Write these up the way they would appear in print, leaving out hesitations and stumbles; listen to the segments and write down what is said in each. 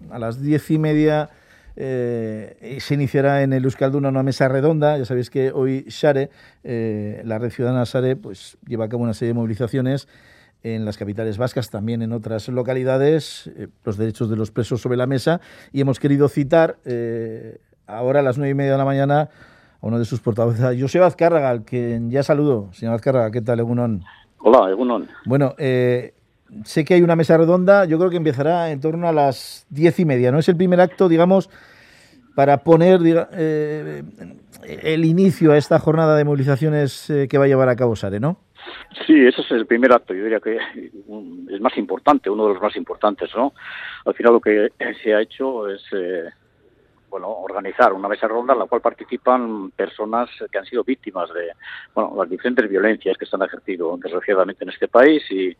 a las 10:30 se iniciará en el Euskalduna una mesa redonda. Ya sabéis que hoy Share, la Red Ciudadana Share, pues lleva a cabo una serie de movilizaciones en las capitales vascas, también en otras localidades, los derechos de los presos sobre la mesa, y hemos querido citar ahora a las 9:30 de la mañana a uno de sus portavoces, a Joseba Azcárraga, al que ya saludo. Señor Azcárraga, ¿qué tal, Egunon? Hola, Egunon. Bueno, sé que hay una mesa redonda, yo creo que empezará en torno a las 10:30, ¿no? Es el primer acto, digamos, para poner el inicio a esta jornada de movilizaciones que va a llevar a cabo Share, ¿no? Sí, ese es el primer acto, yo diría que el más importante, uno de los más importantes, ¿no? Al final lo que se ha hecho es organizar una mesa redonda en la cual participan personas que han sido víctimas de las diferentes violencias que se han ejercido desgraciadamente en este país y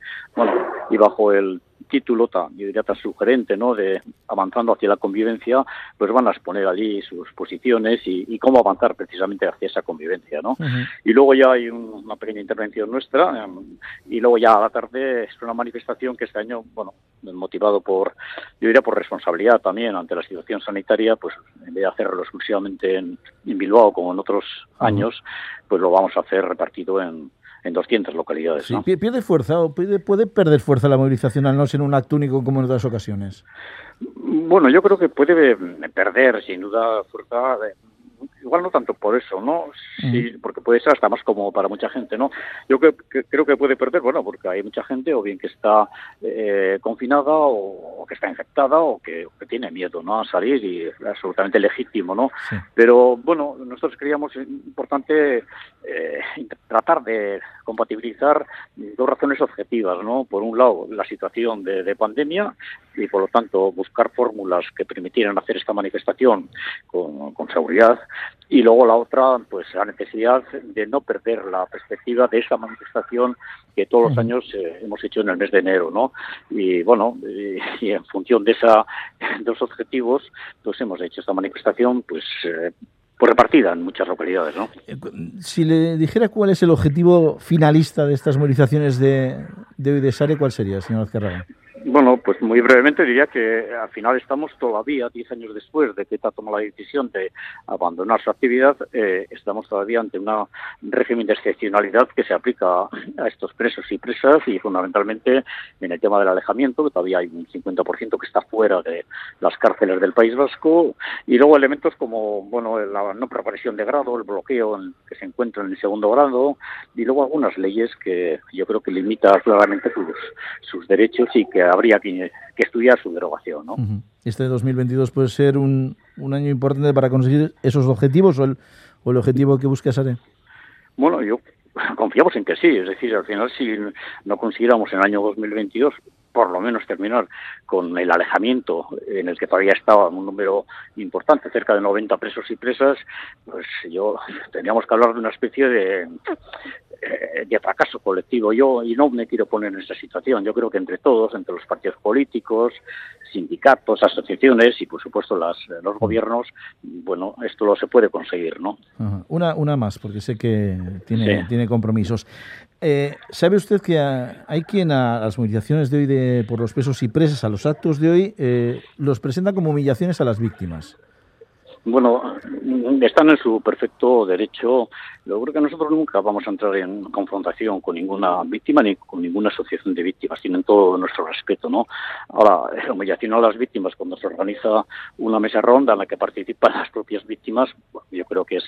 bajo el título yo diría tan sugerente, ¿no?, de avanzando hacia la convivencia, pues van a exponer allí sus posiciones y cómo avanzar precisamente hacia esa convivencia, ¿no? Uh-huh. Y luego ya hay una pequeña intervención nuestra y luego ya a la tarde es una manifestación que este año, motivado por responsabilidad también ante la situación sanitaria, pues en vez de hacerlo exclusivamente en Bilbao como en otros años, pues lo vamos a hacer repartido en 200 localidades. Sí, ¿no? ¿Pierde fuerza o puede perder fuerza la movilización al no ser un acto único como en otras ocasiones? Bueno, yo creo que puede perder sin duda fuerza. Igual no tanto por eso, ¿no? Sí, porque puede ser hasta más cómodo para mucha gente, ¿no? Yo creo que puede perder, porque hay mucha gente o bien que está confinada o que está infectada o que tiene miedo, ¿no?, a salir, y es absolutamente legítimo, ¿no? Sí. Pero, nosotros creíamos importante tratar de compatibilizar dos razones objetivas, ¿no? Por un lado, la situación de pandemia y, por lo tanto, buscar fórmulas que permitieran hacer esta manifestación con seguridad. Y luego la otra, pues la necesidad de no perder la perspectiva de esa manifestación que todos los años hemos hecho en el mes de enero, ¿no? Y y en función de esos objetivos, pues hemos hecho esta manifestación, pues repartida en muchas localidades, ¿no? Si le dijera cuál es el objetivo finalista de estas movilizaciones de hoy de Share, ¿cuál sería, señor Azcárraga? Pues muy brevemente diría que al final estamos todavía, 10 años después de que ETA tomó la decisión de abandonar su actividad, estamos todavía ante un régimen de excepcionalidad que se aplica a estos presos y presas, y fundamentalmente en el tema del alejamiento, que todavía hay un 50% que está fuera de las cárceles del País Vasco, y luego elementos como la no progresión de grado, el bloqueo que se encuentra en el segundo grado, y luego algunas leyes que yo creo que limitan claramente sus derechos y que habría que estudiar su derogación, ¿no? Este 2022 puede ser un año importante para conseguir esos objetivos o el objetivo que busca Share. Yo confiamos en que sí, es decir, al final si no consiguiéramos en el año 2022 por lo menos terminar con el alejamiento en el que todavía estaba un número importante, cerca de 90 presos y presas, pues tendríamos que hablar de una especie de fracaso colectivo. Y no me quiero poner en esa situación. Yo creo que entre todos, entre los partidos políticos, sindicatos, asociaciones y por supuesto los gobiernos, esto lo se puede conseguir, ¿no? Ajá. Una más, porque sé que tiene compromisos. ¿Sabe usted que hay quien a las movilizaciones de hoy por los presos y presas, a los actos de hoy, los presenta como humillaciones a las víctimas? Están en su perfecto derecho. Yo creo que nosotros nunca vamos a entrar en confrontación con ninguna víctima ni con ninguna asociación de víctimas. Tienen todo nuestro respeto, ¿no? Ahora, la humillación a las víctimas cuando se organiza una mesa ronda en la que participan las propias víctimas, yo creo que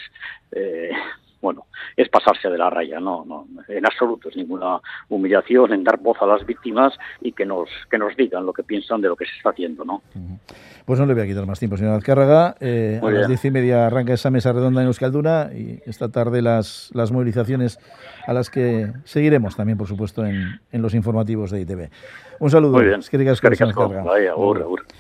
es pasarse de la raya, no, en absoluto es ninguna humillación en dar voz a las víctimas y que nos digan lo que piensan de lo que se está haciendo, ¿no? Pues no le voy a quitar más tiempo, señor Azcárraga. A las 10:30 arranca esa mesa redonda en Euskalduna y esta tarde las movilizaciones a las que seguiremos también, por supuesto, en los informativos de ITV. Un saludo. Muy bien. Es que digas, señor Azcárraga. Vaya, ahora.